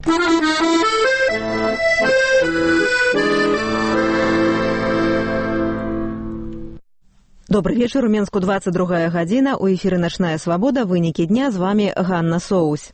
Добрый вечер. У Менску 22 гадзіна. У эфіры «Начная свобода». Вынікі дня. З вами Ганна Соусь.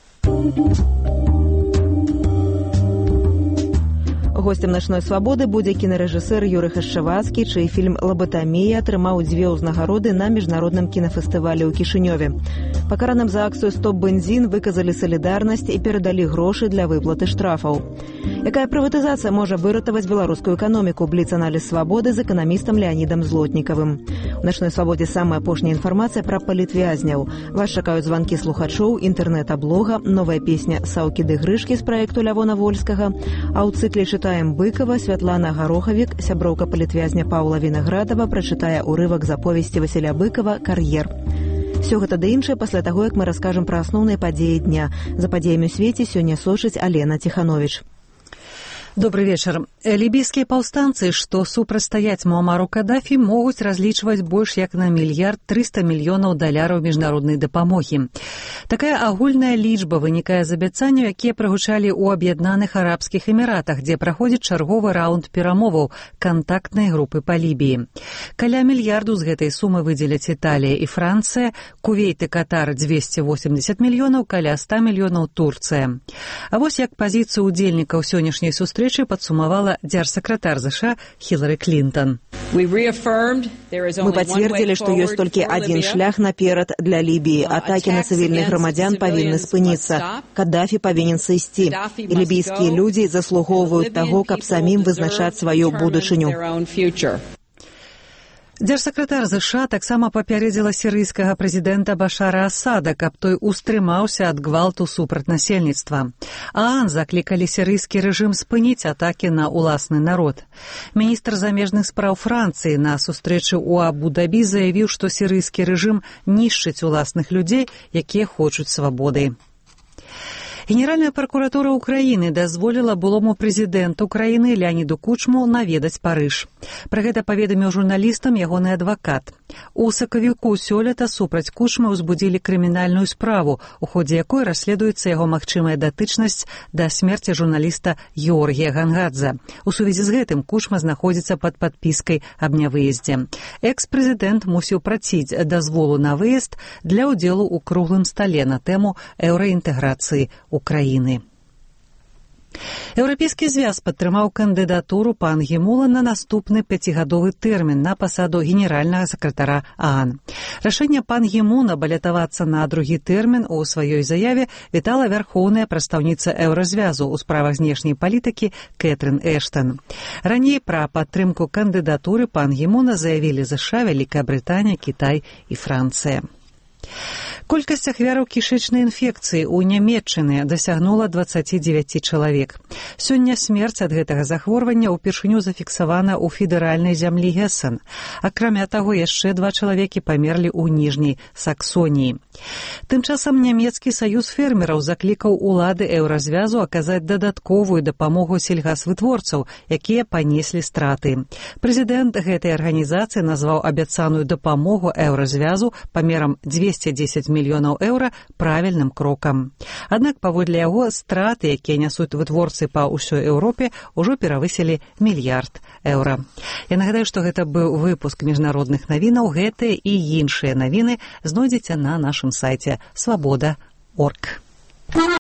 Гостем «Начной свободы» будзе кінарэжысэр Юрый Хашчавацкі, чый фільм «Лабатамія» атрымаў 2 ўзнагароды на міжнародным кінафестывалі ў Кішынёве. Пакараным за акцыю «Стоп бензін» выказалі салідарнасць і перадалі грошы для выплаты штрафаў. Якая прыватызацыя можа выратаваць беларускую эканоміку? Бліц-аналіз «Свабоды» з эканамістам Леанідам Злотнікавым. У «Начной свободе» самая апошняя інфармацыя пра палітвязняў. Вас чакаюць званкі слухачоў, інтэрнэт-аблога, новая песня «Саўкі ды грышкі» з праекту Лявона Вольскага, а ў цыкле «Чытаем Быкова» Святлана Гарохавік, сяброўка палітвязня Паўла Вінаградава, прачытае ўрывак з аповесці Васіля Быкова «Кар'ер». Всё гэта да іншае пасля таго, як мы раскажам пра асноўныя падзеі дня. За падзеямі ў свеце сёння сочыць Алена Ціхановіч. Добрый вечер. Лібійскія паўстанцы, што супрацьстаяць Муамару Каддафі, могуць разлічваць больш як на $1 300 мільёнаў міжнароднай дапамогі. Такая агульная лічба вынікае з абяцанняў, якія прагучалі ў Аб'яднаных Арабскіх Эміратах, дзе праходзіць чарговы раунд перамоваў кантактнай групы па Лібіі. Каля мільярду з гэтай сумы выдзеляць Італія і Францыя, Кувейт і Катар 280 мільёнаў, каля 100 мільёнаў Турцыя. А вось як пазіцыю ўдзельнікаў сённяшняй сустрэчы падсумавала дзяржсакратар США Хілары Клінтон. Мы пацвердзілі, што ёсць толькі адзін шлях наперад для Лібіі. Атакі на цывільных грамадзян павінны спыніцца. Каддафі павінен сысці. І лібійскія людзі заслугоўваюць таго, каб самім вызначаць сваю будучыню. Дзяржсакратар США таксама папярэдзіла сірыйскага прэзідэнта Башара Асада, каб той устрымаўся ад гвалту супраць насельніцтва. ААН заклікалі сірыйскі рэжым спыніць атакі на ўласны народ. Міністр замежных спраў Францыі на сустрэчы ў Абу-Дабі заявіў, што сірыйскі рэжым нішчыць уласных людзей, якія хочуць свабоды. Генеральная пракуратура Украіны дазволіла былому прэзідэнту краіны Леаніду Кучму наведаць Парыж. Пра гэта паведаміў журналістам ягоны адвакат. У сакавіку сёлета супраць Кучмы ўзбудзілі крымінальную справу, у ходзе якой расследуецца яго магчымая датычнасць да смерці журналіста Георгія Гангадзе. У сувязі з гэтым Кучма знаходзіцца пад падпіскай аб нявыездзе. Экс-прэзідэнт мусіў праціць дазволу на выезд для ўдзелу ў круглым стале на тэму еўраінтэграцыі Украіны. Еўрапейскі звяз падтрымаў кандыдатуру пан Гімула на наступны 5-гадовы тэрмін на пасаду генеральнага сакратара ААН. Рашэнне пан Гімуна балятавацца на другі тэрмін у сваёй заяве вітала вярхоўная прадстаўніца еўразвязу ў справах знешняй палітыкі Кэтрын Эштон. Раней пра падтрымку кандыдатуры пан Гімуна заявілі США, Вялікая Брытанія, Кітай і Францыя. Колькасць ахвяраў кішэчнай інфекцыі ў Нямецчыны дасягнула 29 чалавек. Сёння смерць ад гэтага захворвання ўпершыню зафіксавана ў федэральнай зямлі Гессен. Акрамя таго, яшчэ 2 чалавекі памерлі ў Ніжняй Саксоніі. Тым часам нямецкі саюз фермераў заклікаў улады еўразвязу аказаць дадатковую дапамогу сельгасвытворцаў, якія панеслі страты. Прэзідэнт гэтай арганізацыі назваў абяцаную дапамогу еўразвязу памерам 210 мільёнаў еўра правільным крокам. Аднак, паводле яго, страты, якія нясуць вытворцы па ўсёй Еўропе, ужо перавысілі $1 мільярд. Я нагадаю, што гэта быў выпуск міжнародных навінаў. Гэтыя і іншыя навіны знойдзеце на нашым сайце свабода.орг.